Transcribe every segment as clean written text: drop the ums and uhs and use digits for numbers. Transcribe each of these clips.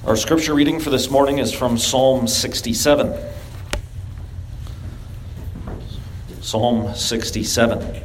Our scripture reading for this morning is from Psalm 67. Psalm 67.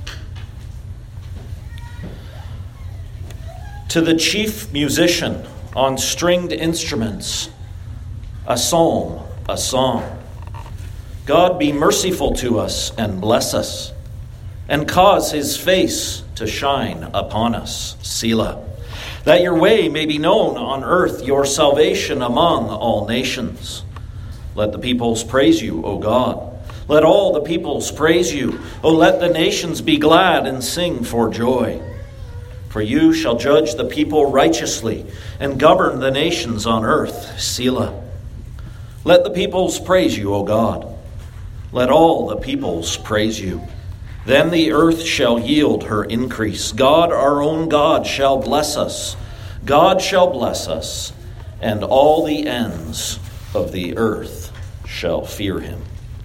To the chief musician on stringed instruments, a psalm, a song. God be merciful to us and bless us, and cause his face to shine upon us. Selah. That your way may be known on earth, your salvation among all nations. Let the peoples praise you, O God. Let all the peoples praise you. O let the nations be glad and sing for joy. For you shall judge the people righteously and govern the nations on earth. Selah. Let the peoples praise you, O God. Let all the peoples praise you. Then the earth shall yield her increase. God, our own God, shall bless us. God shall bless us, and all the ends of the earth shall fear him.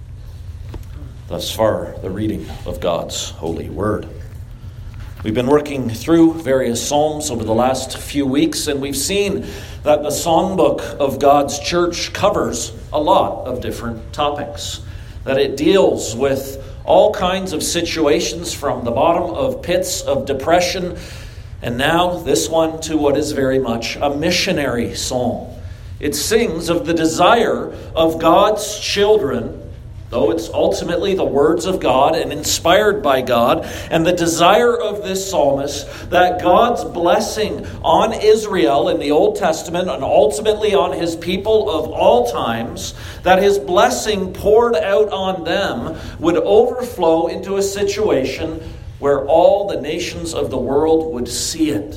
Thus far, the reading of God's holy word. We've been working through various psalms over the last few weeks, and we've seen that the songbook of God's church covers a lot of different topics, that it deals with all kinds of situations from the bottom of pits of depression, and now this one to what is very much a missionary psalm. It sings of the desire of God's children, though it's ultimately the words of God and inspired by God, and the desire of this psalmist that God's blessing on Israel in the Old Testament and ultimately on his people of all times, that his blessing poured out on them would overflow into a situation where all the nations of the world would see it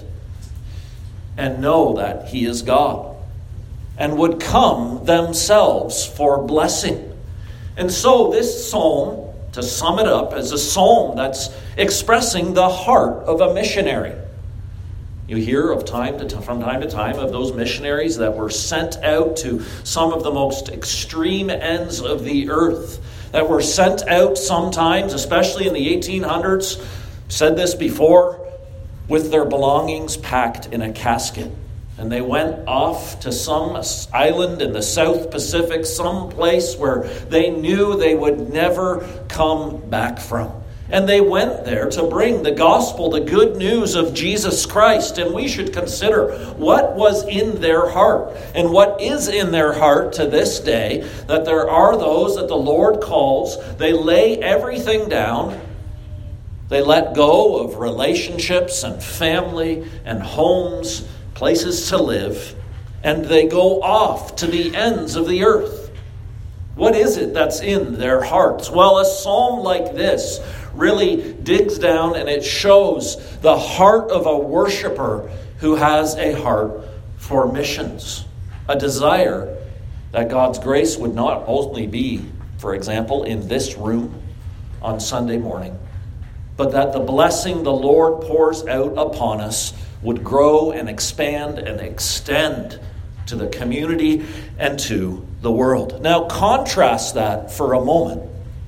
and know that he is God and would come themselves for blessing. And so this psalm, to sum it up, is a psalm that's expressing the heart of a missionary. You hear from time to time of those missionaries that were sent out to some of the most extreme ends of the earth, that were sent out sometimes, especially in the 1800s, said this before, with their belongings packed in a casket. And they went off to some island in the South Pacific, some place where they knew they would never come back from. And they went there to bring the gospel, the good news of Jesus Christ. And we should consider what was in their heart and what is in their heart to this day, that there are those that the Lord calls, they lay everything down. They let go of relationships and family and homes, places to live, and they go off to the ends of the earth. What is it that's in their hearts? Well, a psalm like this really digs down and it shows the heart of a worshiper who has a heart for missions, a desire that God's grace would not only be, for example, in this room on Sunday morning, but that the blessing the Lord pours out upon us would grow and expand and extend to the community and to the world. Now, contrast that for a moment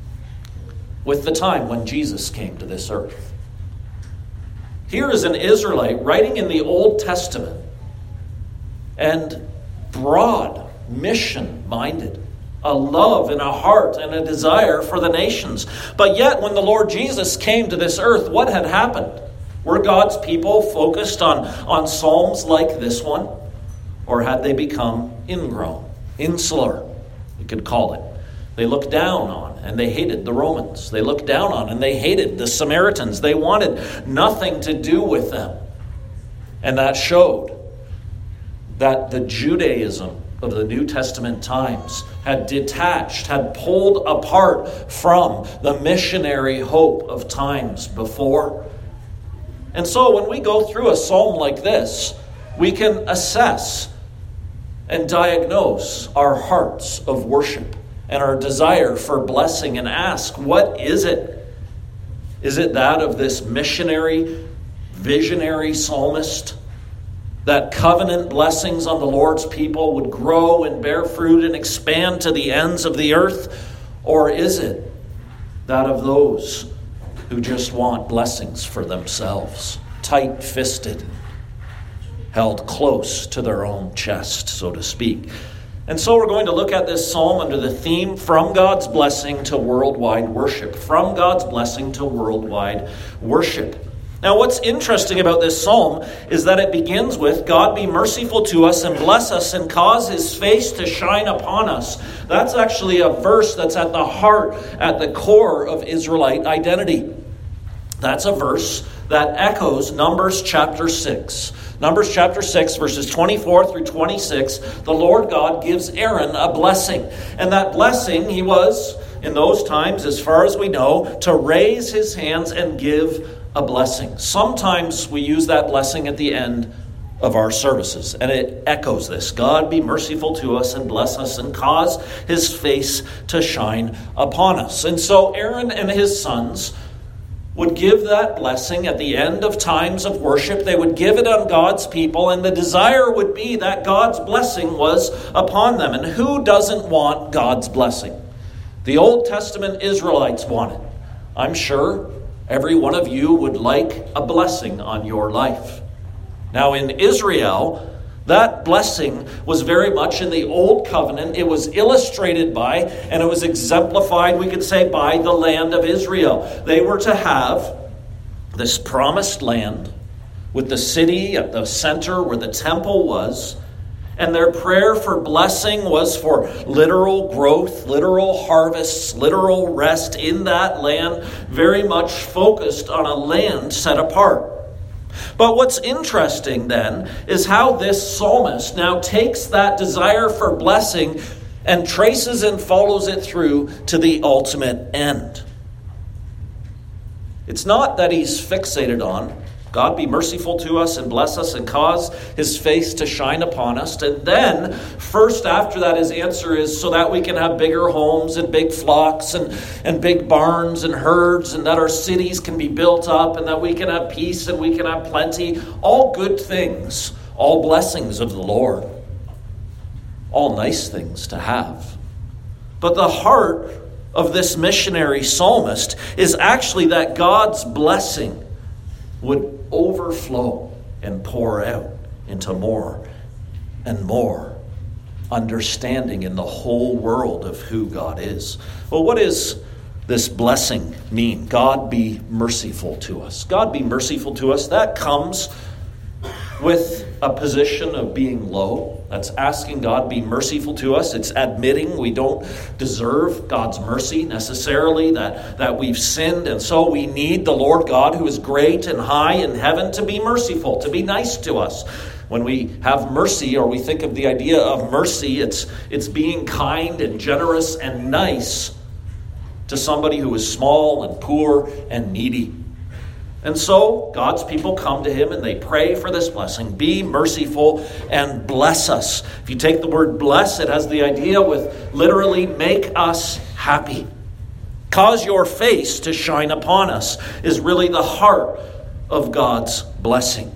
with the time when Jesus came to this earth. Here is an Israelite writing in the Old Testament and broad, mission-minded, a love and a heart and a desire for the nations. But yet, when the Lord Jesus came to this earth, what had happened? Were God's people focused on psalms like this one? Or had they become ingrown, insular, you could call it? They looked down on and they hated the Romans. They looked down on and they hated the Samaritans. They wanted nothing to do with them. And that showed that the Judaism of the New Testament times had detached, had pulled apart from the missionary hope of times before. And so when we go through a psalm like this, we can assess and diagnose our hearts of worship and our desire for blessing and ask, what is it? Is it that of this missionary, visionary psalmist? That covenant blessings on the Lord's people would grow and bear fruit and expand to the ends of the earth? Or is it that of those who just want blessings for themselves, tight-fisted, held close to their own chest, so to speak. And so we're going to look at this psalm under the theme, from God's blessing to worldwide worship. From God's blessing to worldwide worship. Now, what's interesting about this psalm is that it begins with, God be merciful to us and bless us and cause his face to shine upon us. That's actually a verse that's at the heart, at the core of Israelite identity. That's a verse that echoes Numbers chapter 6. Numbers chapter 6, verses 24 through 26, the Lord God gives Aaron a blessing. And that blessing, he was, in those times, as far as we know, to raise his hands and give a blessing. Sometimes we use that blessing at the end of our services, and it echoes this. God be merciful to us and bless us and cause his face to shine upon us. And so Aaron and his sons would give that blessing at the end of times of worship. They would give it on God's people, and the desire would be that God's blessing was upon them. And who doesn't want God's blessing? The Old Testament Israelites want it. I'm sure every one of you would like a blessing on your life. Now in Israel, that blessing was very much in the Old Covenant. It was illustrated by, and it was exemplified, we could say, by the land of Israel. They were to have this promised land with the city at the center where the temple was. And their prayer for blessing was for literal growth, literal harvests, literal rest in that land, very much focused on a land set apart. But what's interesting then is how this psalmist now takes that desire for blessing and traces and follows it through to the ultimate end. It's not that he's fixated on God be merciful to us and bless us and cause his face to shine upon us. And then, first after that, his answer is so that we can have bigger homes and big flocks and big barns and herds, and that our cities can be built up and that we can have peace and we can have plenty. All good things, all blessings of the Lord. All nice things to have. But the heart of this missionary psalmist is actually that God's blessing would overflow and pour out into more and more understanding in the whole world of who God is. Well, what does this blessing mean? God be merciful to us. God be merciful to us. That comes with a position of being low. That's asking God be merciful to us. It's admitting we don't deserve God's mercy necessarily, that we've sinned, and so we need the Lord God who is great and high in heaven to be merciful, to be nice to us. When we have mercy, or we think of the idea of mercy, it's being kind and generous and nice to somebody who is small and poor and needy. And so God's people come to him and they pray for this blessing. Be merciful and bless us. If you take the word bless, it has the idea with literally make us happy. Cause your face to shine upon us is really the heart of God's blessing.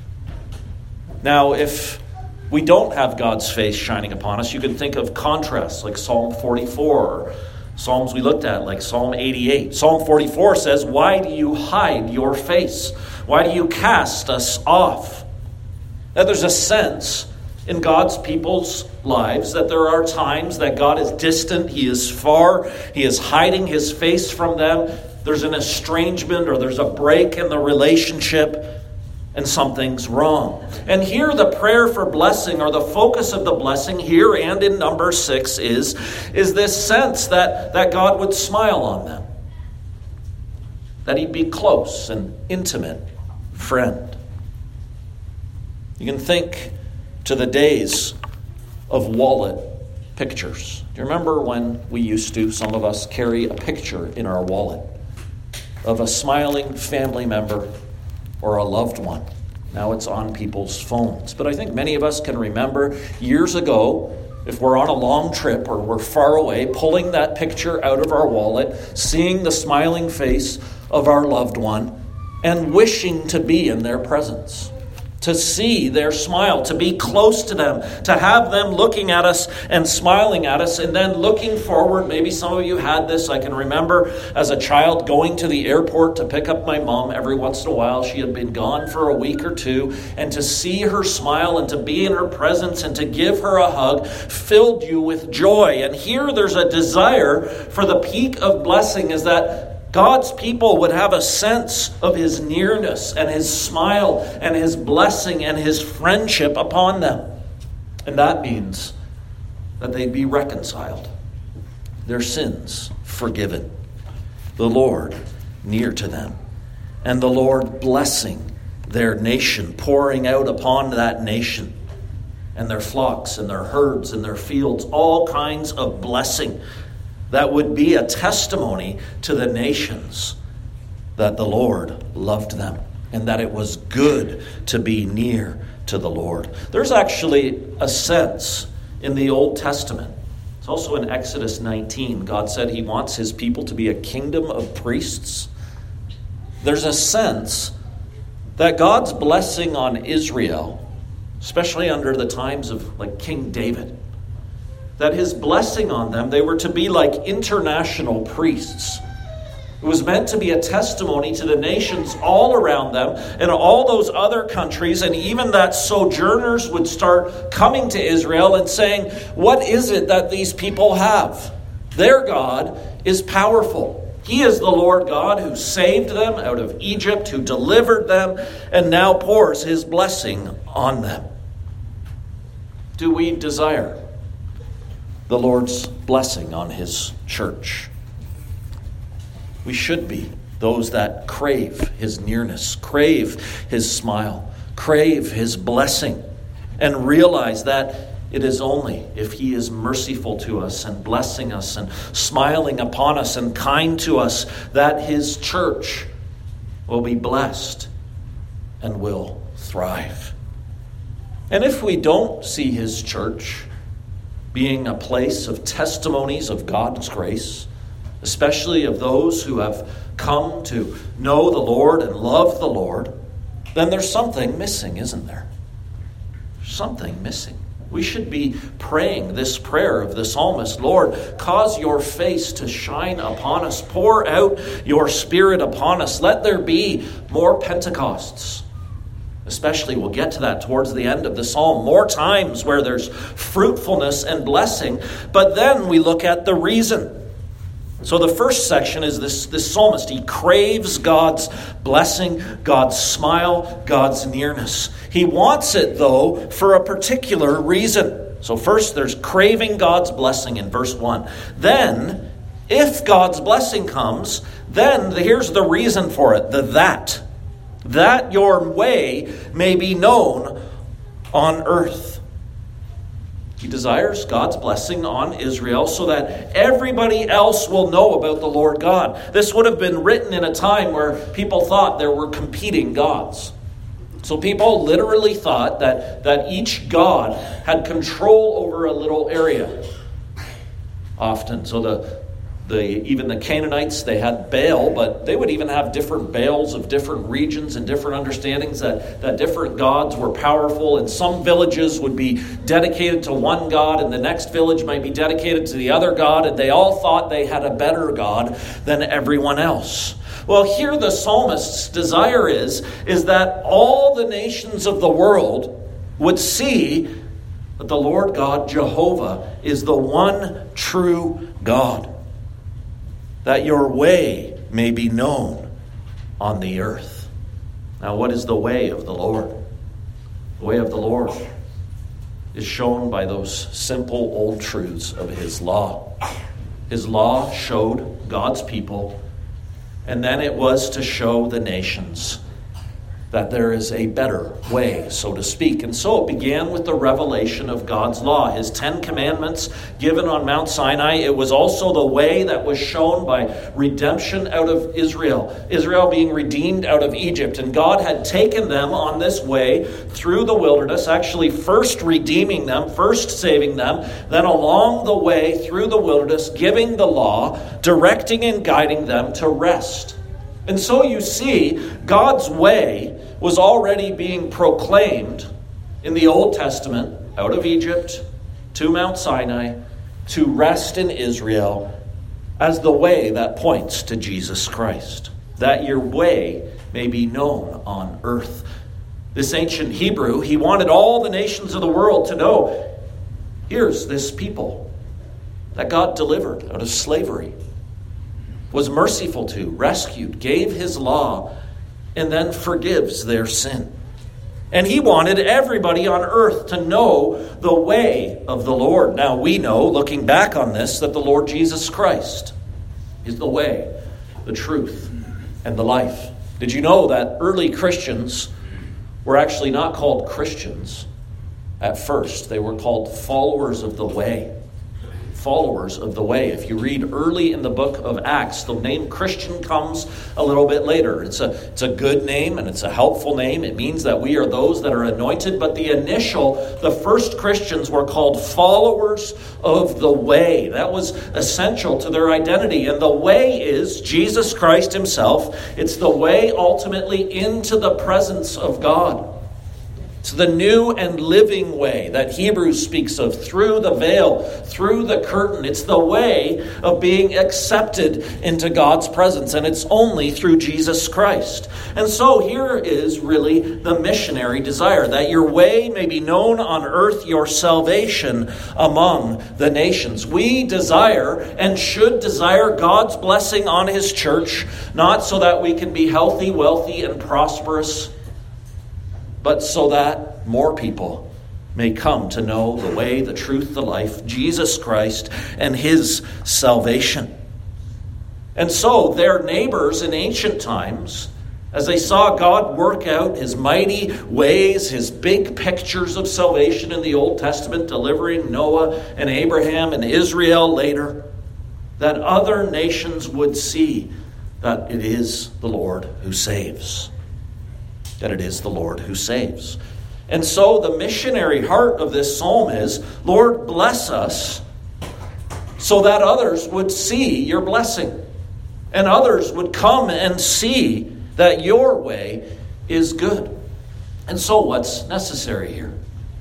Now, if we don't have God's face shining upon us, you can think of contrasts like Psalm 44 or Psalms we looked at, like Psalm 88. Psalm 44 says, why do you hide your face? Why do you cast us off? Now, there's a sense in God's people's lives that there are times that God is distant, he is far, he is hiding his face from them. There's an estrangement or there's a break in the relationship, and something's wrong. And here the prayer for blessing, or the focus of the blessing here and in number 6 is this sense that God would smile on them. That he'd be close and intimate friend. You can think to the days of wallet pictures. Do you remember when we used to, some of us, carry a picture in our wallet of a smiling family member or a loved one? Now it's on people's phones. But I think many of us can remember years ago, if we're on a long trip or we're far away, pulling that picture out of our wallet, seeing the smiling face of our loved one, and wishing to be in their presence, to see their smile, to be close to them, to have them looking at us and smiling at us, and then looking forward. Maybe some of you had this. I can remember as a child going to the airport to pick up my mom every once in a while. She had been gone for a week or two, and to see her smile and to be in her presence and to give her a hug filled you with joy. And here there's a desire for the peak of blessing is that God's people would have a sense of his nearness and his smile and his blessing and his friendship upon them. And that means that they'd be reconciled, their sins forgiven, the Lord near to them, and the Lord blessing their nation, pouring out upon that nation and their flocks and their herds and their fields, all kinds of blessing that would be a testimony to the nations that the Lord loved them and that it was good to be near to the Lord. There's actually a sense in the Old Testament. It's also in Exodus 19. God said he wants his people to be a kingdom of priests. There's a sense that God's blessing on Israel, especially under the times of like King David, that his blessing on them, they were to be like international priests. It was meant to be a testimony to the nations all around them and all those other countries, and even that sojourners would start coming to Israel and saying, what is it that these people have? Their God is powerful. He is the Lord God who saved them out of Egypt, who delivered them, and now pours his blessing on them. Do we desire the Lord's blessing on his church? We should be those that crave his nearness, crave his smile, crave his blessing, and realize that it is only if he is merciful to us and blessing us and smiling upon us and kind to us that his church will be blessed and will thrive. And if we don't see his church being a place of testimonies of God's grace, especially of those who have come to know the Lord and love the Lord, then there's something missing, isn't there? Something missing. We should be praying this prayer of the psalmist, Lord, cause your face to shine upon us. Pour out your Spirit upon us. Let there be more Pentecosts. Especially, we'll get to that towards the end of the psalm. More times where there's fruitfulness and blessing. But then we look at the reason. So the first section is this psalmist. He craves God's blessing, God's smile, God's nearness. He wants it, though, for a particular reason. So first, there's craving God's blessing in verse 1. Then, if God's blessing comes, then here's the reason for it, that your way may be known on earth. He desires God's blessing on Israel so that everybody else will know about the Lord God. This would have been written in a time where people thought there were competing gods. So people literally thought that each god had control over a little area. Often. So even the Canaanites, they had Baal, but they would even have different Baals of different regions and different understandings that different gods were powerful. And some villages would be dedicated to one god, and the next village might be dedicated to the other god, and they all thought they had a better god than everyone else. Well, here the psalmist's desire is that all the nations of the world would see that the Lord God, Jehovah, is the one true God. That your way may be known on the earth. Now, what is the way of the Lord? The way of the Lord is shown by those simple old truths of his law. His law showed God's people, and then it was to show the nations that there is a better way, so to speak. And so it began with the revelation of God's law, his 10 commandments given on Mount Sinai. It was also the way that was shown by redemption out of Israel being redeemed out of Egypt. And God had taken them on this way through the wilderness, actually first redeeming them, first saving them, then along the way through the wilderness, giving the law, directing and guiding them to rest. And so you see, God's way was already being proclaimed in the Old Testament, out of Egypt to Mount Sinai, to rest in Israel, as the way that points to Jesus Christ, that your way may be known on earth. This ancient Hebrew, he wanted all the nations of the world to know, here's this people that God delivered out of slavery, was merciful to, rescued, gave his law, and then forgives their sin. And he wanted everybody on earth to know the way of the Lord. Now we know, looking back on this, that the Lord Jesus Christ is the way, the truth, and the life. Did you know that early Christians were actually not called Christians at first? They were called followers of the way. Followers of the way. If you read early in the book of Acts, the name Christian comes a little bit later. It's a good name and it's a helpful name. It means that we are those that are anointed. But the first Christians were called followers of the way. That was essential to their identity. And the way is Jesus Christ himself. It's the way ultimately into the presence of God. It's the new and living way that Hebrews speaks of, through the veil, through the curtain. It's the way of being accepted into God's presence, and it's only through Jesus Christ. And so here is really the missionary desire, that your way may be known on earth, your salvation among the nations. We desire and should desire God's blessing on his church, not so that we can be healthy, wealthy, and prosperous, but so that more people may come to know the way, the truth, the life, Jesus Christ and his salvation. And so their neighbors in ancient times, as they saw God work out his mighty ways, his big pictures of salvation in the Old Testament, delivering Noah and Abraham and Israel later, that other nations would see that it is the Lord who saves. That it is the Lord who saves. And so the missionary heart of this psalm is, Lord, bless us so that others would see your blessing. And others would come and see that your way is good. And so what's necessary here?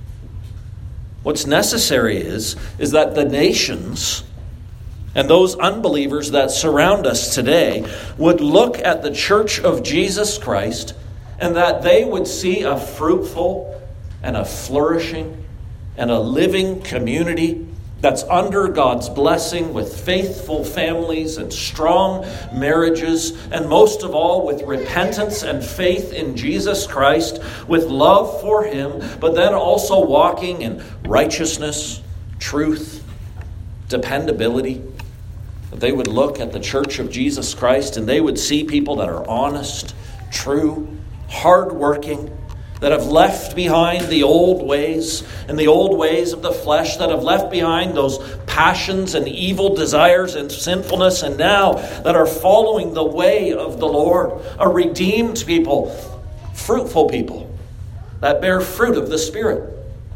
What's necessary is that the nations and those unbelievers that surround us today would look at the church of Jesus Christ, and that they would see a fruitful and a flourishing and a living community that's under God's blessing, with faithful families and strong marriages, and most of all with repentance and faith in Jesus Christ, with love for him, but then also walking in righteousness, truth, dependability. That they would look at the church of Jesus Christ and they would see people that are honest, true, hardworking, that have left behind the old ways and the old ways of the flesh, that have left behind those passions and evil desires and sinfulness, and now that are following the way of the Lord, a redeemed people, fruitful people that bear fruit of the Spirit.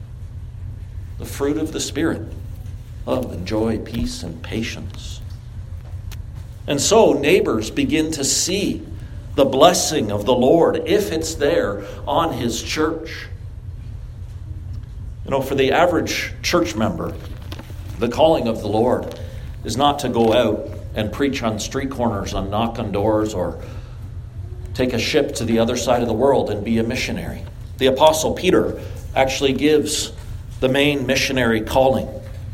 The fruit of the Spirit, love and joy, peace and patience. And so neighbors begin to see the blessing of the Lord, if it's there, on his church. You know, for the average church member, the calling of the Lord is not to go out and preach on street corners and knock on doors or take a ship to the other side of the world and be a missionary. The Apostle Peter actually gives the main missionary calling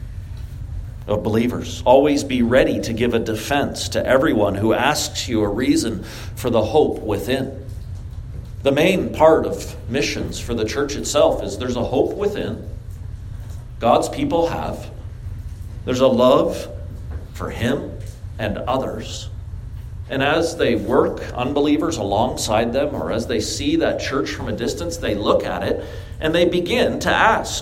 of believers. Always be ready to give a defense to everyone who asks you a reason for the hope within. The main part of missions for the church itself is there's a hope within. God's people have. There's a love for him and others. And as they work, unbelievers alongside them, or as they see that church from a distance, they look at it and they begin to ask,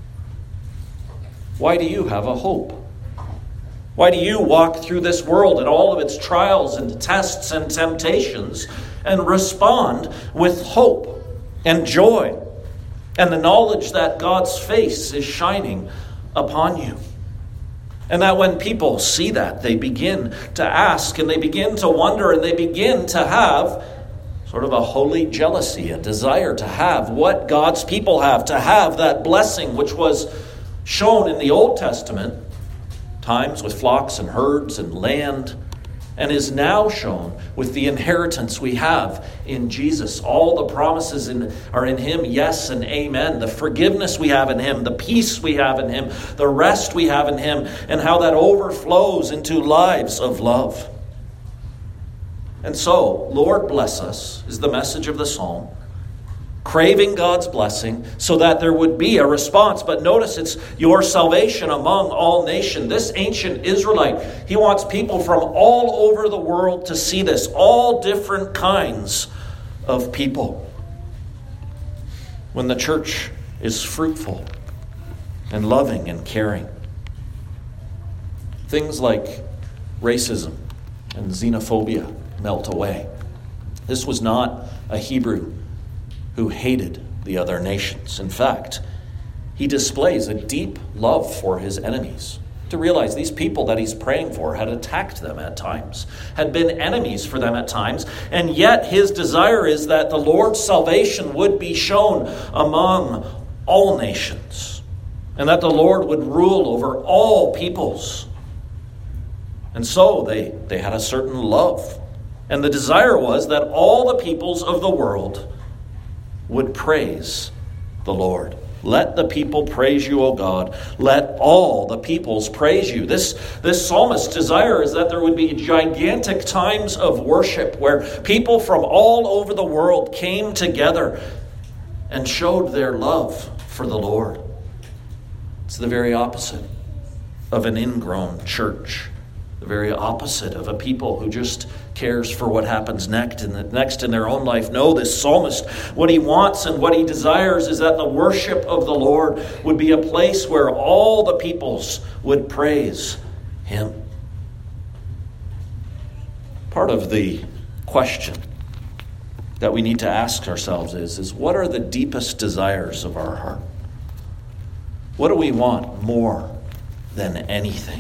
why do you have a hope? Why do you walk through this world and all of its trials and tests and temptations and respond with hope and joy and the knowledge that God's face is shining upon you? And that when people see that, they begin to ask and they begin to wonder and they begin to have sort of a holy jealousy, a desire to have what God's people have, to have that blessing which was shown in the Old Testament, times with flocks and herds and land, and is now shown with the inheritance we have in Jesus. All the promises are in Him, yes and amen. The forgiveness we have in Him, the peace we have in Him, the rest we have in Him, and how that overflows into lives of love. And so, Lord bless us, is the message of the psalm. Craving God's blessing so that there would be a response. But notice it's your salvation among all nations. This ancient Israelite, he wants people from all over the world to see this. All different kinds of people. When the church is fruitful and loving and caring. Things like racism and xenophobia melt away. This was not a Hebrew who hated the other nations. In fact, he displays a deep love for his enemies. To realize these people that he's praying for had attacked them at times, had been enemies for them at times, and yet his desire is that the Lord's salvation would be shown among all nations, and that the Lord would rule over all peoples. And so they had a certain love. And the desire was that all the peoples of the world would praise the Lord. Let the people praise you, O God. Let all the peoples praise you. This psalmist's desire is that there would be gigantic times of worship where people from all over the world came together and showed their love for the Lord. It's the very opposite of an ingrown church. The very opposite of a people who just cares for what happens next in their own life. No, this psalmist, what he wants and what he desires is that the worship of the Lord would be a place where all the peoples would praise Him. Part of the question that we need to ask ourselves is what are the deepest desires of our heart? What do we want more than anything?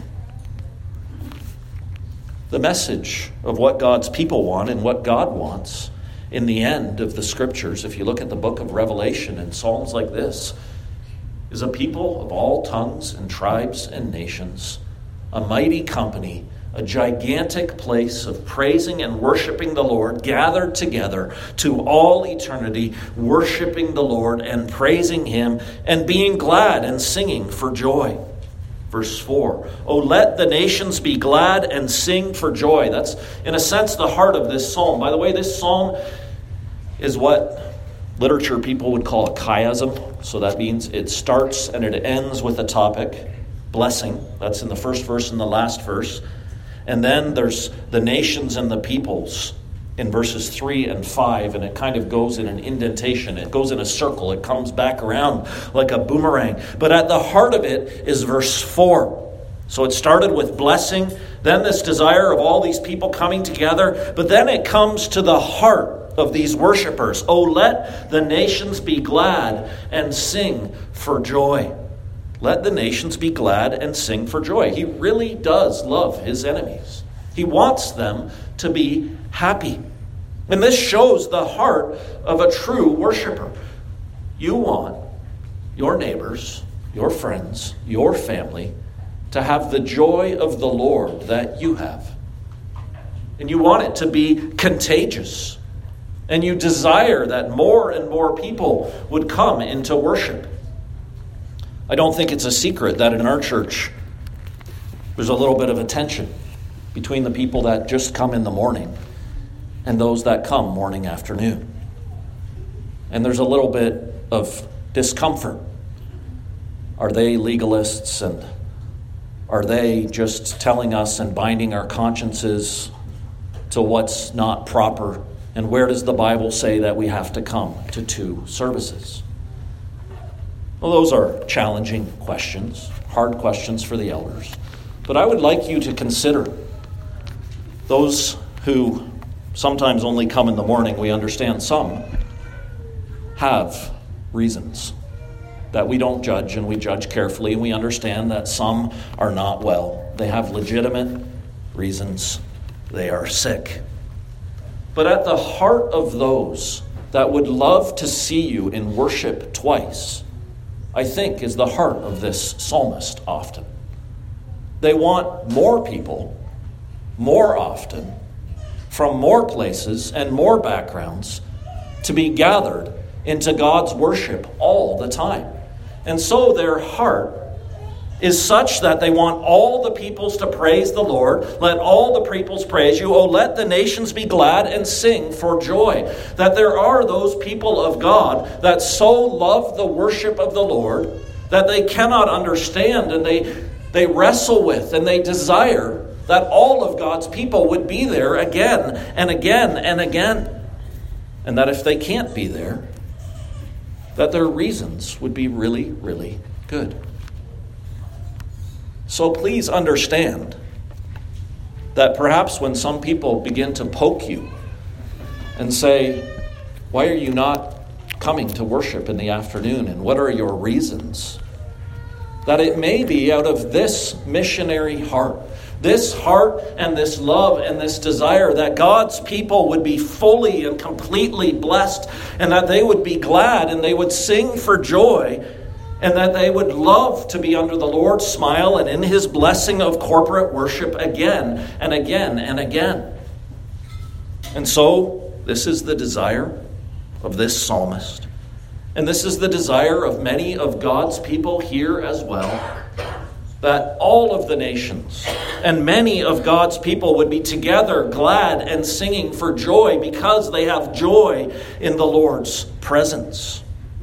The message of what God's people want and what God wants in the end of the Scriptures, if you look at the book of Revelation and Psalms like this, is a people of all tongues and tribes and nations, a mighty company, a gigantic place of praising and worshiping the Lord, gathered together to all eternity, worshiping the Lord and praising Him and being glad and singing for joy. Verse 4, "Oh, let the nations be glad and sing for joy." That's, in a sense, the heart of this psalm. By the way, this psalm is what literature people would call a chiasm. So that means it starts and it ends with a topic, blessing. That's in the first verse and the last verse. And then there's the nations and the peoples in verses 3 and 5, and it kind of goes in an indentation. It goes in a circle. It comes back around like a boomerang. But at the heart of it is verse 4. So it started with blessing, then this desire of all these people coming together, but then it comes to the heart of these worshipers. "Oh, let the nations be glad and sing for joy." Let the nations be glad and sing for joy. He really does love his enemies. He wants them to be happy. And this shows the heart of a true worshiper. You want your neighbors, your friends, your family to have the joy of the Lord that you have. And you want it to be contagious. And you desire that more and more people would come into worship. I don't think it's a secret that in our church there's a little bit of a tension between the people that just come in the morning and those that come morning, afternoon. And there's a little bit of discomfort. Are they legalists, and are they just telling us and binding our consciences to what's not proper? And where does the Bible say that we have to come to 2 services? Well, those are challenging questions, hard questions for the elders. But I would like you to consider those who sometimes only come in the morning. We understand some have reasons that we don't judge, and we judge carefully, and we understand that some are not well. They have legitimate reasons. They are sick. But at the heart of those that would love to see you in worship twice, I think, is the heart of this psalmist often. They want more people, more often, from more places and more backgrounds to be gathered into God's worship all the time. And so their heart is such that they want all the peoples to praise the Lord. Let all the peoples praise you. Oh, let the nations be glad and sing for joy. That there are those people of God that so love the worship of the Lord that they cannot understand, and they wrestle with and they desire that all of God's people would be there again and again and again. And that if they can't be there, that their reasons would be really, really good. So please understand that perhaps when some people begin to poke you and say, why are you not coming to worship in the afternoon, and what are your reasons? That it may be out of this missionary heart, this heart and this love and this desire that God's people would be fully and completely blessed, and that they would be glad and they would sing for joy, and that they would love to be under the Lord's smile and in his blessing of corporate worship again and again and again. And so, this is the desire of this psalmist. And this is the desire of many of God's people here as well. That all of the nations and many of God's people would be together glad and singing for joy because they have joy in the Lord's presence.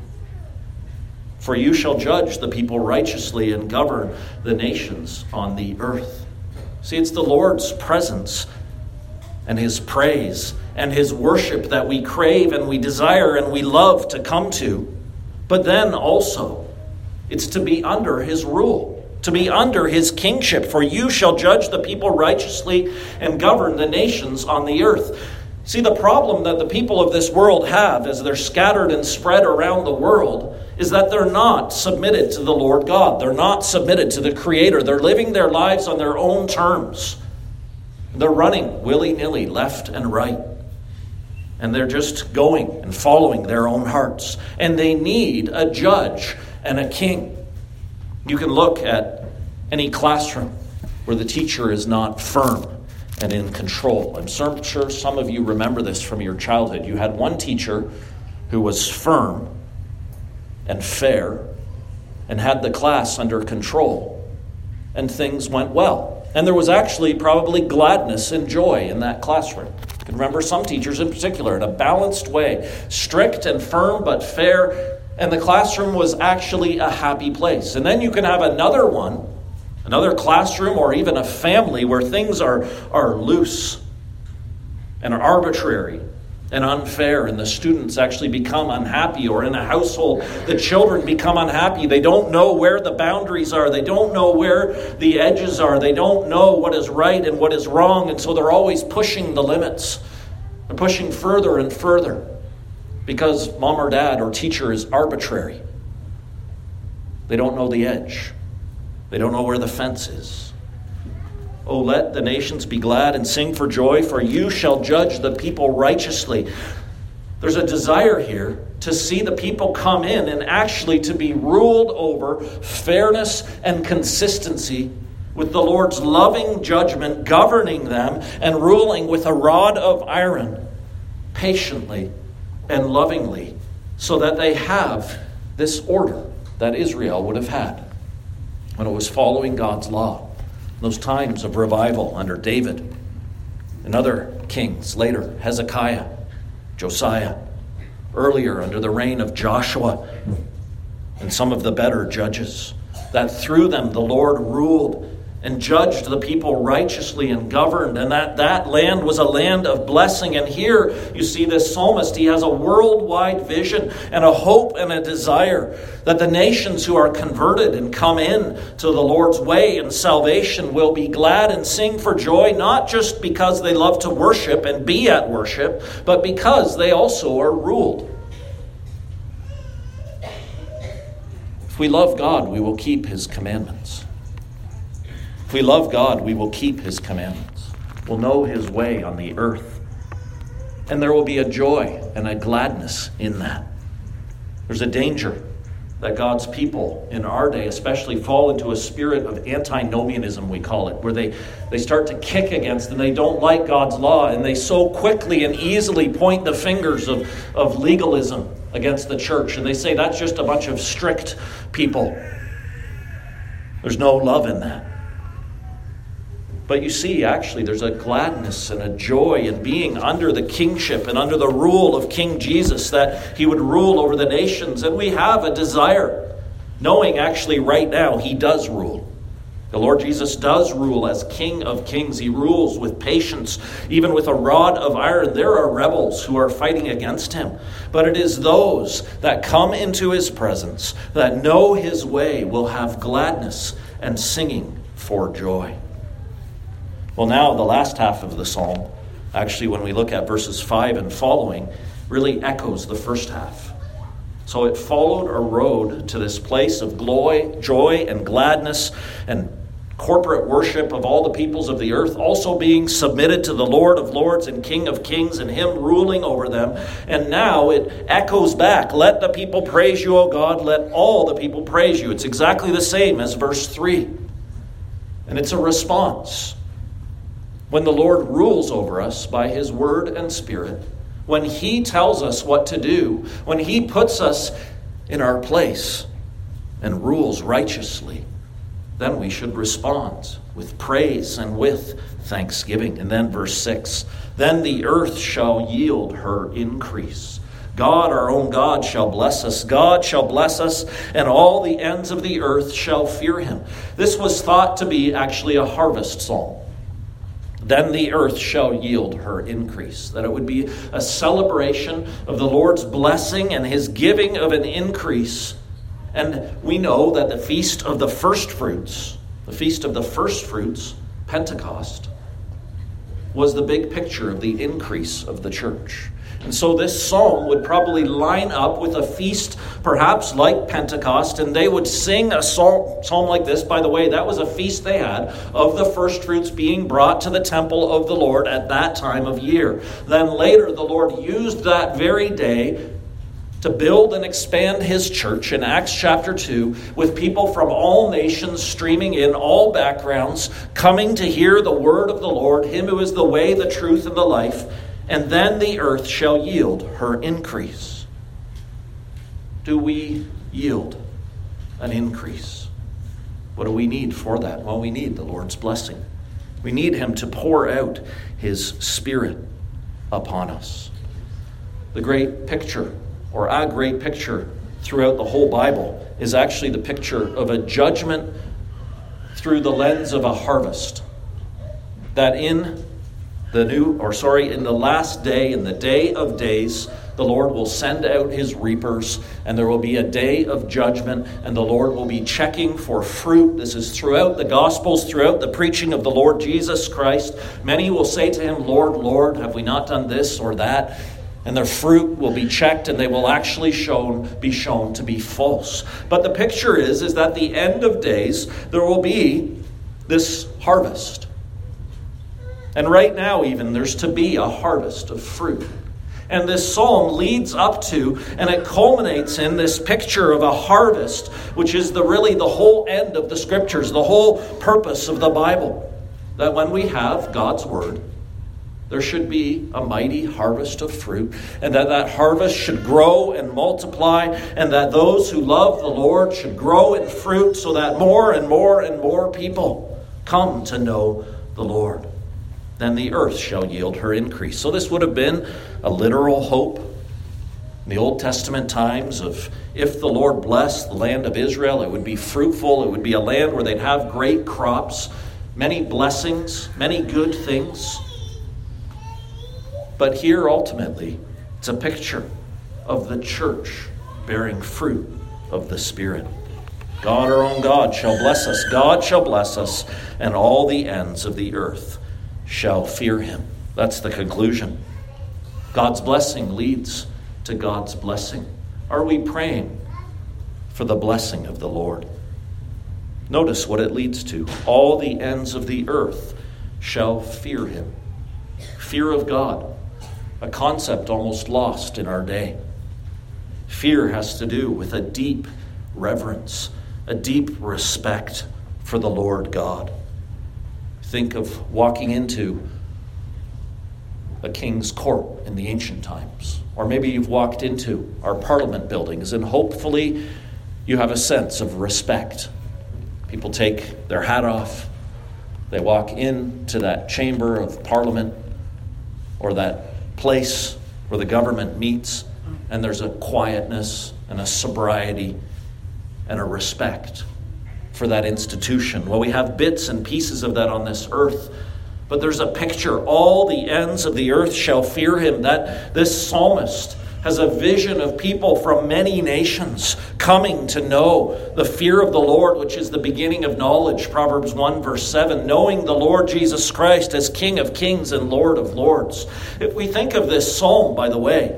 For you shall judge the people righteously and govern the nations on the earth. See, it's the Lord's presence and his praise and his worship that we crave and we desire and we love to come to. But then also, it's to be under his rule, to be under his kingship. For you shall judge the people righteously and govern the nations on the earth. See, the problem that the people of this world have as they're scattered and spread around the world is that they're not submitted to the Lord God. They're not submitted to the Creator. They're living their lives on their own terms. They're running willy-nilly left and right. And they're just going and following their own hearts. And they need a judge and a king. You can look at any classroom where the teacher is not firm and in control. I'm sure some of you remember this from your childhood. You had one teacher who was firm and fair and had the class under control, and things went well. And there was actually probably gladness and joy in that classroom. I can remember some teachers in particular in a balanced way, strict and firm but fair, and the classroom was actually a happy place. And then you can have another classroom or even a family where things are loose and arbitrary and unfair, and the students actually become unhappy, or in a household, the children become unhappy. They don't know where the boundaries are. They don't know where the edges are. They don't know what is right and what is wrong, and so they're always pushing the limits. They're pushing further and further because mom or dad or teacher is arbitrary. They don't know the edge. They don't know where the fence is. Oh, let the nations be glad and sing for joy, for you shall judge the people righteously. There's a desire here to see the people come in and actually to be ruled over fairness and consistency, with the Lord's loving judgment governing them and ruling with a rod of iron, patiently and lovingly, so that they have this order that Israel would have had when it was following God's law. Those times of revival under David and other kings later, Hezekiah, Josiah, earlier under the reign of Joshua and some of the better judges, that through them the Lord ruled and judged the people righteously and governed, and that land was a land of blessing. And here you see this psalmist, he has a worldwide vision and a hope and a desire that the nations who are converted and come in to the Lord's way and salvation will be glad and sing for joy, not just because they love to worship and be at worship, but because they also are ruled. If we love God, we will keep his commandments. If we love God, we will keep his commandments. We'll know his way on the earth. And there will be a joy and a gladness in that. There's a danger that God's people in our day especially fall into a spirit of antinomianism, we call it, where they start to kick against and they don't like God's law, and they so quickly and easily point the fingers of legalism against the church, and they say that's just a bunch of strict people. There's no love in that. But you see, actually, there's a gladness and a joy in being under the kingship and under the rule of King Jesus, that he would rule over the nations. And we have a desire, knowing actually right now he does rule. The Lord Jesus does rule as King of Kings. He rules with patience, even with a rod of iron. There are rebels who are fighting against him. But it is those that come into his presence, that know his way, will have gladness and singing for joy. Well, now the last half of the psalm, actually when we look at verses 5 and following, really echoes the first half. So it followed a road to this place of joy and gladness and corporate worship of all the peoples of the earth, also being submitted to the Lord of Lords and King of Kings, and him ruling over them. And now it echoes back, let the people praise you, O God, let all the people praise you. It's exactly the same as verse 3. And it's a response. When the Lord rules over us by his word and spirit, when he tells us what to do, when he puts us in our place and rules righteously, then we should respond with praise and with thanksgiving. And then verse 6, then the earth shall yield her increase. God, our own God, shall bless us. God shall bless us, and all the ends of the earth shall fear him. This was thought to be actually a harvest psalm. Then the earth shall yield her increase. That it would be a celebration of the Lord's blessing and his giving of an increase. And we know that the feast of the first fruits, Pentecost, was the big picture of the increase of the church. And so this psalm would probably line up with a feast perhaps like Pentecost, and they would sing a psalm like this. By the way, that was a feast they had of the first fruits being brought to the temple of the Lord at that time of year. Then later the Lord used that very day to build and expand his church in Acts chapter 2, with people from all nations streaming in, all backgrounds, coming to hear the word of the Lord, him who is the way, the truth, and the life. And then the earth shall yield her increase. Do we yield an increase? What do we need for that? Well, we need the Lord's blessing. We need him to pour out his Spirit upon us. The great picture, or a great picture throughout the whole Bible, is actually the picture of a judgment through the lens of a harvest. That in the last day, in the day of days, the Lord will send out his reapers, and there will be a day of judgment, and the Lord will be checking for fruit. This is throughout the Gospels, throughout the preaching of the Lord Jesus Christ. Many will say to him, Lord, Lord, have we not done this or that? And their fruit will be checked, and they will actually be shown to be false. But the picture is that at the end of days, there will be this harvest. And right now even, there's to be a harvest of fruit. And this psalm leads up to, and it culminates in this picture of a harvest, which is really the whole end of the Scriptures, the whole purpose of the Bible. That when we have God's Word, there should be a mighty harvest of fruit, and that harvest should grow and multiply, and that those who love the Lord should grow in fruit, so that more and more and more people come to know the Lord. Then the earth shall yield her increase. So this would have been a literal hope in the Old Testament times of, if the Lord blessed the land of Israel, it would be fruitful. It would be a land where they'd have great crops, many blessings, many good things. But here, ultimately, it's a picture of the church bearing fruit of the Spirit. God, our own God, shall bless us. God shall bless us, and all the ends of the earth shall fear him. That's the conclusion. God's blessing leads to God's blessing. Are we praying for the blessing of the Lord? Notice what it leads to. All the ends of the earth shall fear him. Fear of God. a concept almost lost in our day. Fear has to do with a deep reverence, a deep respect for the Lord God. Think of walking into a king's court in the ancient times. Or maybe you've walked into our parliament buildings, and hopefully you have a sense of respect. People take their hat off. They walk into that chamber of parliament or that place where the government meets, and there's a quietness and a sobriety and a respect for that institution. Well, we have bits and pieces of that on this earth, but there's a picture. All the ends of the earth shall fear him. That this psalmist has a vision of people from many nations coming to know the fear of the Lord, which is the beginning of knowledge. Proverbs 1 verse 7, knowing the Lord Jesus Christ as King of kings and Lord of lords. If we think of this psalm, by the way,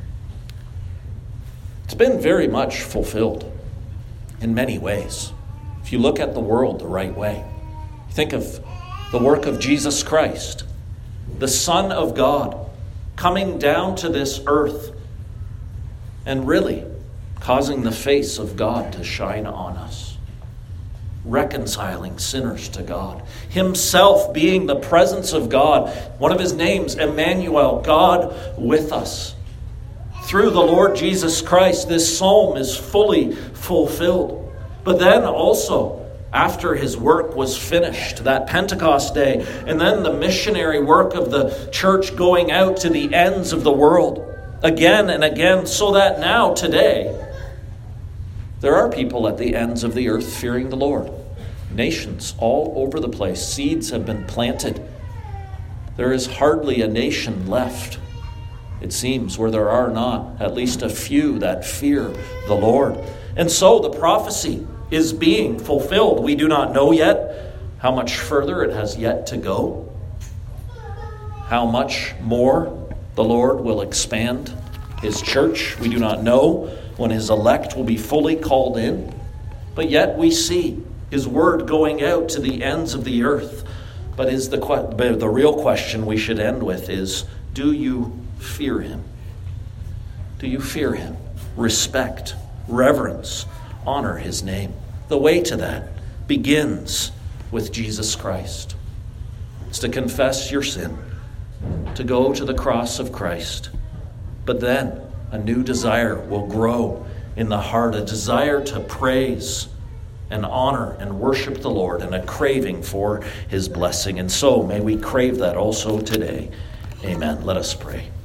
it's been very much fulfilled in many ways. If you look at the world the right way, think of the work of Jesus Christ, the Son of God, coming down to this earth and really causing the face of God to shine on us, reconciling sinners to God, himself being the presence of God. One of his names, Emmanuel, God with us. Through the Lord Jesus Christ, this psalm is fully fulfilled. But then also, after his work was finished, that Pentecost day, and then the missionary work of the church going out to the ends of the world, again and again, so that now, today, there are people at the ends of the earth fearing the Lord. Nations all over the place. Seeds have been planted. There is hardly a nation left, it seems, where there are not at least a few that fear the Lord. And so the prophecy is being fulfilled. We do not know yet how much further it has yet to go, how much more the Lord will expand his church. We do not know when his elect will be fully called in, but yet we see his word going out to the ends of the earth. But is the real question we should end with is, do you fear him? Do you fear him? Respect, reverence, honor his name. The way to that begins with Jesus Christ. It's to confess your sin, to go to the cross of Christ. But then a new desire will grow in the heart, a desire to praise and honor and worship the Lord, and a craving for his blessing. And so may we crave that also today. Amen. Let us pray.